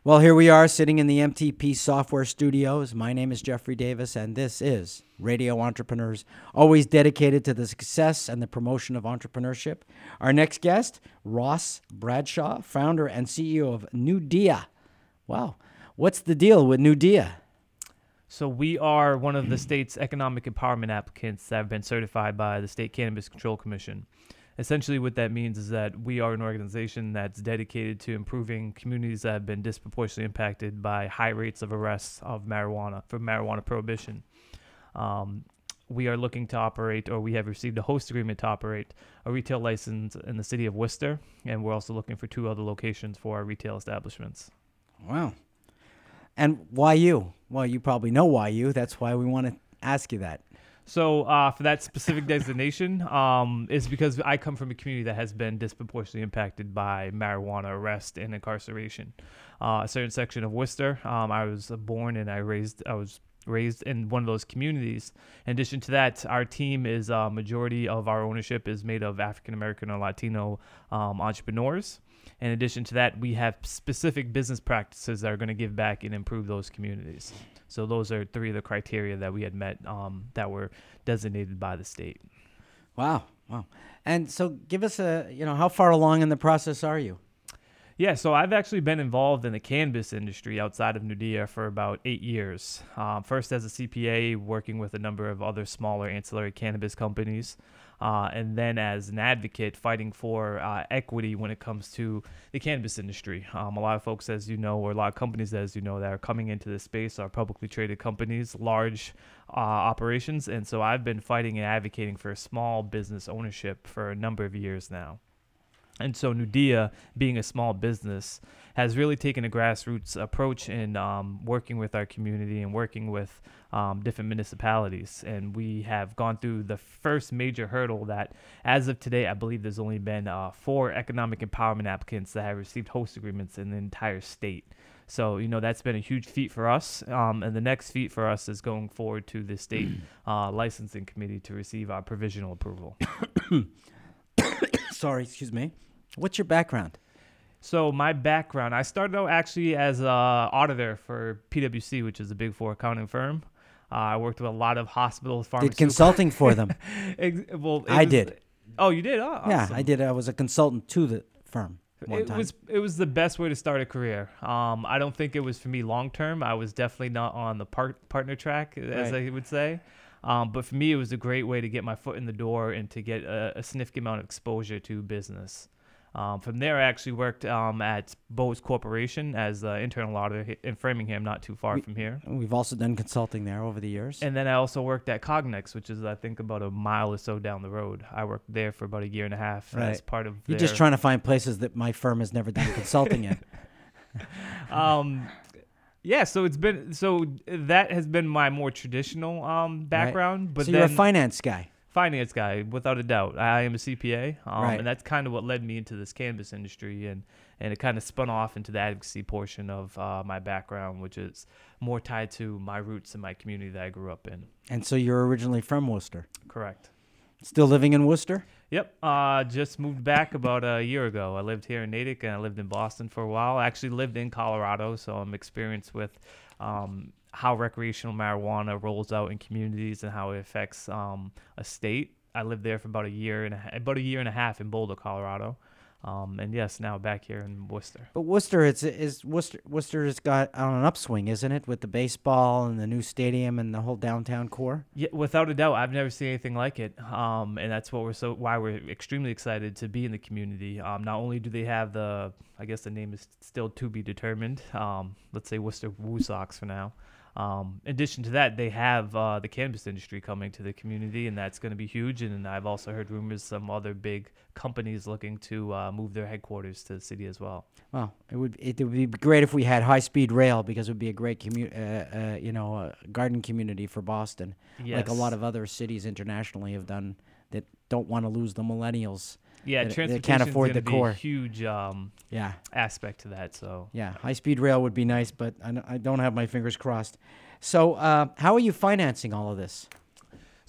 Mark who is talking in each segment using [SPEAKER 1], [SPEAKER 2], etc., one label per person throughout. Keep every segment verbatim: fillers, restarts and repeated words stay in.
[SPEAKER 1] Well, here we are sitting in the M T P Software Studios. My name is Jeffrey Davis, and this is Radio Entrepreneurs, always dedicated to the success and the promotion of entrepreneurship. Our next guest, Ross Bradshaw, founder and C E O of Nudia. Wow. What's the deal with Nudia?
[SPEAKER 2] So we are one of the state's economic empowerment applicants that have been certified by the State Cannabis Control Commission. Essentially what that means is that we are an organization that's dedicated to improving communities that have been disproportionately impacted by high rates of arrests of marijuana for marijuana prohibition. Um, we are looking to operate, or we have received a host agreement to operate a retail license in the city of Worcester, and we're also looking for two other locations for our retail establishments.
[SPEAKER 1] Wow. And why you? Well, you probably know why you. That's why we want to ask you that.
[SPEAKER 2] So uh, for that specific designation um, is because I come from a community that has been disproportionately impacted by marijuana arrest and incarceration. Uh, a certain section of Worcester, um, I was born and I raised. I was raised in one of those communities. In addition to that, our team is a uh, majority of our ownership is made of African American or Latino um, entrepreneurs. In addition to that, we have specific business practices that are going to give back and improve those communities. So those are three of the criteria that we had met um, that were designated by the state.
[SPEAKER 1] Wow. Wow. And so give us a, you know, how far along in the process are you?
[SPEAKER 2] Yeah, so I've actually been involved in the cannabis industry outside of Nudia for about eight years. Um, first as a C P A, working with a number of other smaller ancillary cannabis companies, uh, and then as an advocate fighting for uh, equity when it comes to the cannabis industry. Um, a lot of folks, as you know, or a lot of companies, as you know, that are coming into this space are publicly traded companies, large uh, operations, and so I've been fighting and advocating for small business ownership for a number of years now. And so Nudia, being a small business, has really taken a grassroots approach in um, working with our community and working with um, different municipalities. And we have gone through the first major hurdle that, as of today, I believe there's only been uh, four economic empowerment applicants that have received host agreements in the entire state. So, you know, that's been a huge feat for us. Um, and the next feat for us is going forward to the state uh, licensing committee to receive our provisional approval.
[SPEAKER 1] Sorry, excuse me. What's your background?
[SPEAKER 2] So my background, I started out actually as an auditor for P W C, which is a Big Four accounting firm. Uh, I worked with a lot of hospitals, pharmaceutical.
[SPEAKER 1] Did consulting for them.
[SPEAKER 2] well,
[SPEAKER 1] I
[SPEAKER 2] was,
[SPEAKER 1] did.
[SPEAKER 2] Oh, you did? Oh, awesome.
[SPEAKER 1] Yeah, I did. I was a consultant to the firm one
[SPEAKER 2] it
[SPEAKER 1] time.
[SPEAKER 2] was it was the best way to start a career. Um, I don't think it was for me long term. I was definitely not on the part, partner track, as
[SPEAKER 1] Right.
[SPEAKER 2] I would say. Um, but for me, it was a great way to get my foot in the door and to get a, a significant amount of exposure to business. Um, from there, I actually worked um, at Bose Corporation as an internal auditor in Framingham, not too far
[SPEAKER 1] We-
[SPEAKER 2] from here.
[SPEAKER 1] We've also done consulting there over the years.
[SPEAKER 2] And then I also worked at Cognex, which is, I think, about a mile or so down the road. I worked there for about a year and a half
[SPEAKER 1] Right.
[SPEAKER 2] as part of
[SPEAKER 1] You're
[SPEAKER 2] their...
[SPEAKER 1] just trying to find places that my firm has never done consulting in.
[SPEAKER 2] um, yeah, so it's been... So that has been my more traditional um, background.
[SPEAKER 1] Right.
[SPEAKER 2] But
[SPEAKER 1] so
[SPEAKER 2] then,
[SPEAKER 1] you're a finance guy.
[SPEAKER 2] Finance guy, without a doubt. I am a C P A, um,
[SPEAKER 1] Right.
[SPEAKER 2] and that's kind of what led me into this cannabis industry, and, and it kind of spun off into the advocacy portion of uh, my background, which is more tied to my roots and my community that I grew up in.
[SPEAKER 1] And so you're originally from Worcester.
[SPEAKER 2] Correct.
[SPEAKER 1] Still living in Worcester?
[SPEAKER 2] Yep. Uh, just moved back about a year ago. I lived here in Natick, and I lived in Boston for a while. I actually lived in Colorado, so I'm experienced with um, how recreational marijuana rolls out in communities and how it affects um, a state. I lived there for about a year and a, about a year and a half in Boulder, Colorado, um, and yes, now back here in Worcester.
[SPEAKER 1] But Worcester, it's is Worcester. Worcester has got on an upswing, isn't it, with the baseball and the new stadium and the whole downtown core?
[SPEAKER 2] Yeah, without a doubt, I've never seen anything like it, um, and that's what we're so why we're extremely excited to be in the community. Um, not only do they have the, I guess the name is still to be determined. Um, let's say Worcester Woo Sox for now. Um, in addition to that, they have uh, the cannabis industry coming to the community, and that's going to be huge. And I've also heard rumors some other big companies looking to uh, move their headquarters to the city as well.
[SPEAKER 1] Well, it would it would be great if we had high speed rail, because it would be a great commu- uh, uh, you know uh, garden community for Boston,
[SPEAKER 2] Yes.
[SPEAKER 1] like a lot of other cities internationally have done that don't want to lose the millennials.
[SPEAKER 2] Yeah,
[SPEAKER 1] that- that
[SPEAKER 2] transportation
[SPEAKER 1] can't afford the
[SPEAKER 2] be
[SPEAKER 1] core.
[SPEAKER 2] a huge um,
[SPEAKER 1] Yeah.
[SPEAKER 2] aspect to that. So
[SPEAKER 1] Yeah, high-speed rail would be nice, but I, n- I don't have my fingers crossed. So uh, how are you financing all of this?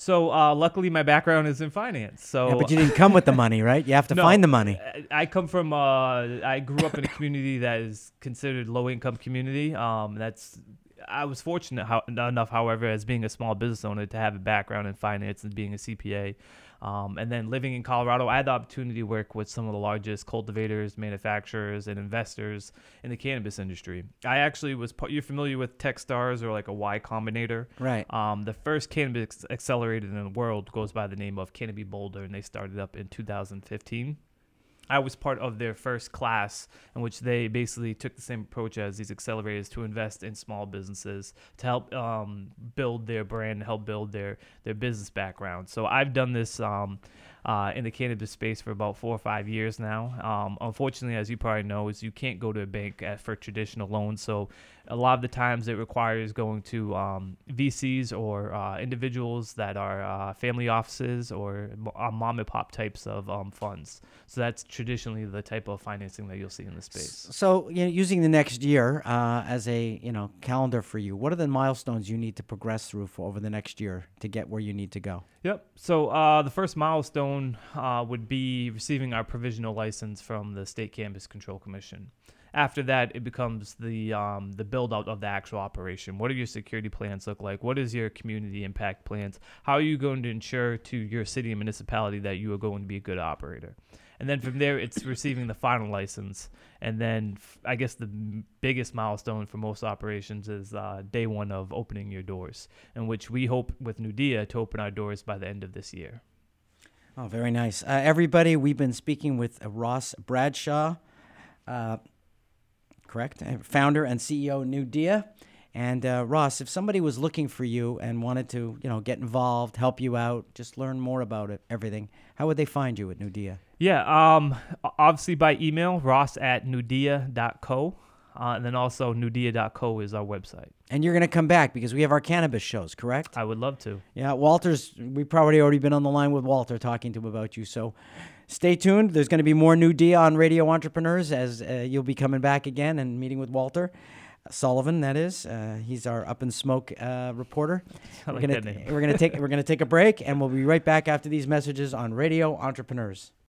[SPEAKER 2] So uh, luckily, my background is in finance. So,
[SPEAKER 1] Yeah, but you didn't come with the money, right? You have to
[SPEAKER 2] No,
[SPEAKER 1] find the money.
[SPEAKER 2] I- I come from. Uh, I grew up in a community that is considered low income community. Um, that's. I was fortunate how, enough, however, as being a small business owner, to have a background in finance and being a C P A. Um, and then living in Colorado, I had the opportunity to work with some of the largest cultivators, manufacturers, and investors in the cannabis industry. I actually was. part- You're familiar with Techstars or like a Y Combinator?
[SPEAKER 1] Right.
[SPEAKER 2] Um, the first cannabis accelerator in the world goes by the name of Canopy Boulder, and they started up in two thousand fifteen. I was part of their first class in which they basically took the same approach as these accelerators to invest in small businesses to help um, build their brand, help build their, their business background. So I've done this um, uh, in the cannabis space for about four or five years now. Um, unfortunately, as you probably know, is you can't go to a bank at, for traditional loans. So a lot of the times it requires going to um, V Cs or uh, individuals that are uh, family offices or uh, mom and pop types of um, funds. So that's traditionally the type of financing that you'll see in the space.
[SPEAKER 1] So, you know, using the next year uh, as a you know calendar for you, what are the milestones you need to progress through for over the next year to get where you need to go?
[SPEAKER 2] Yep. So uh, the first milestone uh, would be receiving our provisional license from the State Cannabis Control Commission. After that, it becomes the um, the build out of the actual operation. What do your security plans look like? What is your community impact plans? How are you going to ensure to your city and municipality that you are going to be a good operator? And then from there, it's receiving the final license. And then f- I guess the m- biggest milestone for most operations is uh, day one of opening your doors, in which we hope with Nudia to open our doors by the end of this year.
[SPEAKER 1] Oh, very nice. Uh, everybody, we've been speaking with uh, Ross Bradshaw, uh, correct? Uh, Founder and C E O of Nudia. And uh, Ross, if somebody was looking for you and wanted to, you know, get involved, help you out, just learn more about it, everything, how would they find you at Nudia?
[SPEAKER 2] Yeah, um, obviously by email, ross at nudia dot co. Uh, and then also nudia dot co is our website.
[SPEAKER 1] And you're going to come back because we have our cannabis shows, correct?
[SPEAKER 2] I would love to.
[SPEAKER 1] Yeah, Walter's, we've probably already been on the line with Walter talking to him about you. So stay tuned. There's going to be more Nudia on Radio Entrepreneurs as uh, you'll be coming back again and meeting with Walter Sullivan, that is. Uh, he's our Up in Smoke uh, reporter.
[SPEAKER 2] I
[SPEAKER 1] We're
[SPEAKER 2] like
[SPEAKER 1] gonna,
[SPEAKER 2] that name.
[SPEAKER 1] We're going to take we're going to take a break, and we'll be right back after these messages on Radio Entrepreneurs.